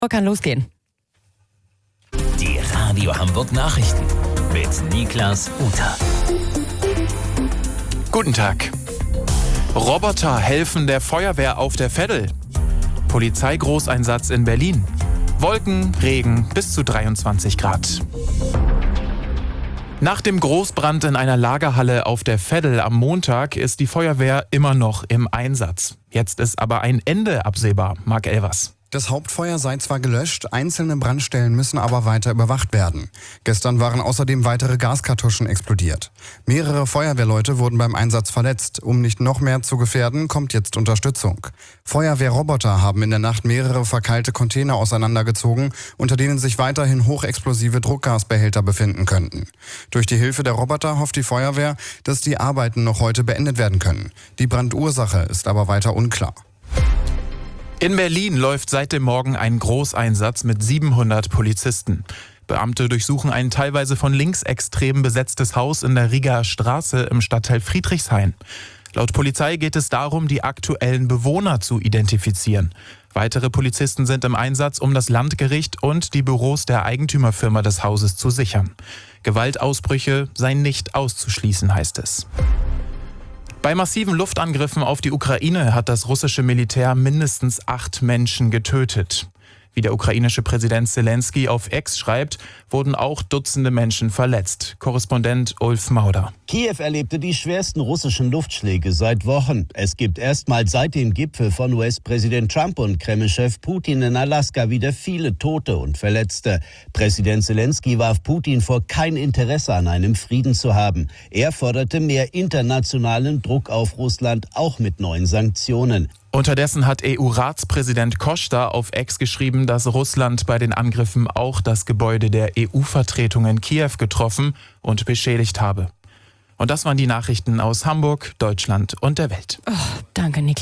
Kann losgehen. Die Radio Hamburg Nachrichten mit Niklas Uter. Guten Tag. Roboter helfen der Feuerwehr auf der Veddel. Polizeigroßeinsatz in Berlin. Wolken, Regen bis zu 23 Grad. Nach dem Großbrand in einer Lagerhalle auf der Veddel am Montag ist die Feuerwehr immer noch im Einsatz. Jetzt ist aber ein Ende absehbar. Marc Elvers. Das Hauptfeuer sei zwar gelöscht, einzelne Brandstellen müssen aber weiter überwacht werden. Gestern waren außerdem weitere Gaskartuschen explodiert. Mehrere Feuerwehrleute wurden beim Einsatz verletzt. Um nicht noch mehr zu gefährden, kommt jetzt Unterstützung. Feuerwehrroboter haben in der Nacht mehrere verkeilte Container auseinandergezogen, unter denen sich weiterhin hochexplosive Druckgasbehälter befinden könnten. Durch die Hilfe der Roboter hofft die Feuerwehr, dass die Arbeiten noch heute beendet werden können. Die Brandursache ist aber weiter unklar. In Berlin läuft seit dem Morgen ein Großeinsatz mit 700 Polizisten. Beamte durchsuchen ein teilweise von Linksextremen besetztes Haus in der Rigaer Straße im Stadtteil Friedrichshain. Laut Polizei geht es darum, die aktuellen Bewohner zu identifizieren. Weitere Polizisten sind im Einsatz, um das Landgericht und die Büros der Eigentümerfirma des Hauses zu sichern. Gewaltausbrüche seien nicht auszuschließen, heißt es. Bei massiven Luftangriffen auf die Ukraine hat das russische Militär mindestens 8 Menschen getötet. Wie der ukrainische Präsident Zelensky auf X schreibt, wurden auch Dutzende Menschen verletzt. Korrespondent Ulf Mauder. Kiew erlebte die schwersten russischen Luftschläge seit Wochen. Es gibt erstmals seit dem Gipfel von US-Präsident Trump und Kreml-Chef Putin in Alaska wieder viele Tote und Verletzte. Präsident Zelensky warf Putin vor, kein Interesse an einem Frieden zu haben. Er forderte mehr internationalen Druck auf Russland, auch mit neuen Sanktionen. Unterdessen hat EU-Ratspräsident Costa auf X geschrieben, dass Russland bei den Angriffen auch das Gebäude der EU-Vertretung in Kiew getroffen und beschädigt habe. Und das waren die Nachrichten aus Hamburg, Deutschland und der Welt. Danke, Niklas.